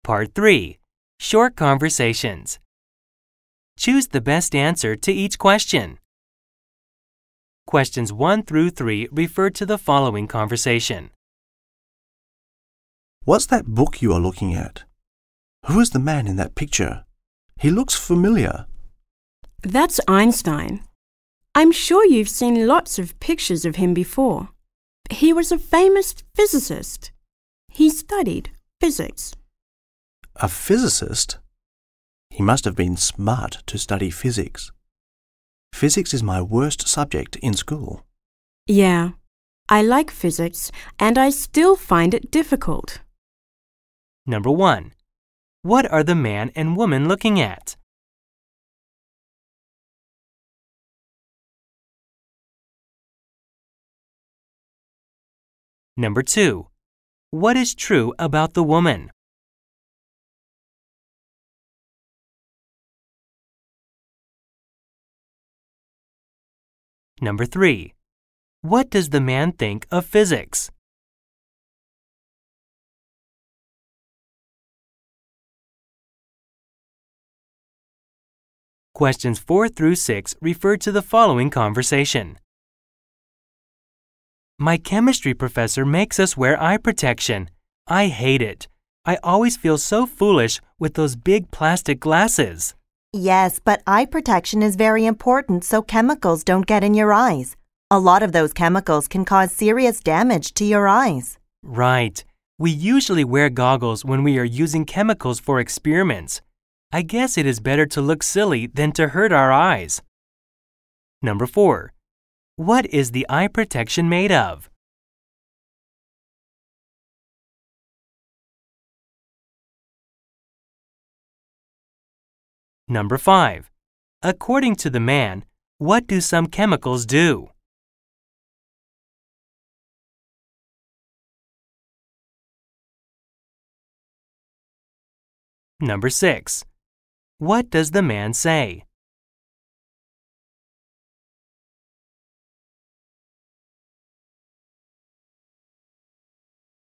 Part 3. Short Conversations. Choose the best answer to each question. Questions 1 through 3 refer to the following conversation. What's that book you are looking at? Who is the man in that picture? He looks familiar. That's Einstein. I'm sure you've seen lots of pictures of him before. He was a famous physicist. He studied physics. A physicist? He must have been smart to study physics. Physics is my worst subject in school. Yeah, I like physics, and I still find it difficult. Number 1. What are the man and woman looking at? Number 2. What is true about the woman? Number 3. What does the man think of physics? Questions 4 through 6 refer to the following conversation. My chemistry professor makes us wear eye protection. I hate it. I always feel so foolish with those big plastic glasses. Yes, but eye protection is very important so chemicals don't get in your eyes. A lot of those chemicals can cause serious damage to your eyes. Right. We usually wear goggles when we are using chemicals for experiments. I guess it is better to look silly than to hurt our eyes. Number 4. What is the eye protection made of? Number 5. According to the man, what do some chemicals do? Number 6. What does the man say?